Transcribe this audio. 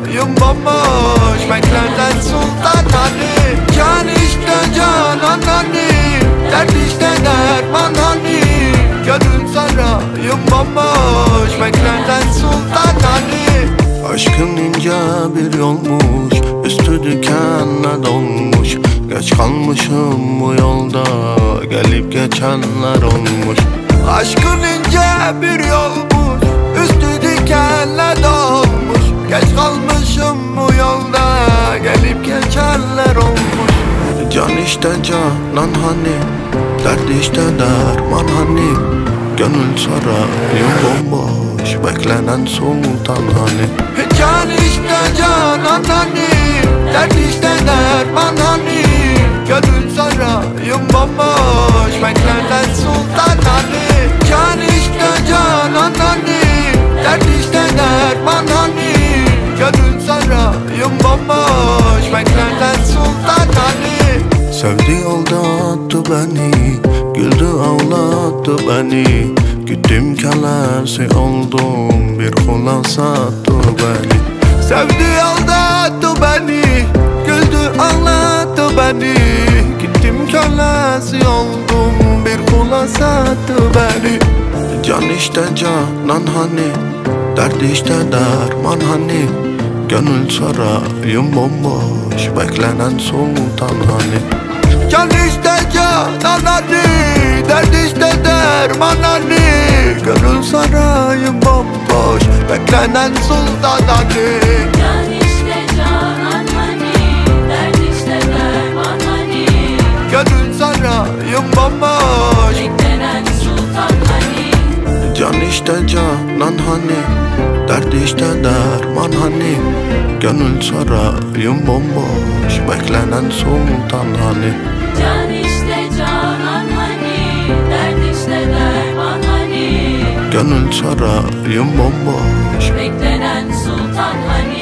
sarayım bomboş, beklenen sultan hani. Can işte canan hani, dert işte derman hani. Gönül sarayım bomboş, beklenen sultan hani. Aşkın ince bir yolmuş, üstü dikenle dolmuş. Geç kalmışım bu yolda, gelip geçenler olmuş. Aşkın ince bir yolmuş, üstü dikenle dolmuş. Geç kalmışım bu yolda, gelip geçenler olmuş. Can işte canan hani, dert işte derman hani. Gönül sarayım bomboş, beklenen sultan hani. Can işte canan hani, dert işte derman hani. Gönül sarayım bomboş, beklenen sultan hani. Can işte canan hani, dert işte derman hani. Gönül sarayım bomboş, beklenen sultan hani. Sevdi aldattı beni, güldü ağlattı beni. Gittim kelesi oldum, bir kula sattı beni. Sevdi aldattı beni, güldü ağlattı beni. Gittim kelesi oldum, bir kula sattı beni. Can işte canan hani, dert işte derman hani. Gönül sarayım bomboş, beklenen sultan hani. Can işte canan hani, dert işte derman hani. Gönül sarayım bomboş, beklenen sultan hani. Can işte canan hani, dert işte derman hani. Gönül sarayım bomboş, Beklenen sultan hani. can işte canan hani, dert işte derman hani. Gönül sarayım bomboş, beklenen sultan hani. Can işte canan hani, dert işte derman hani. Gönül sarayım bomboş, Beklenen sultan hani.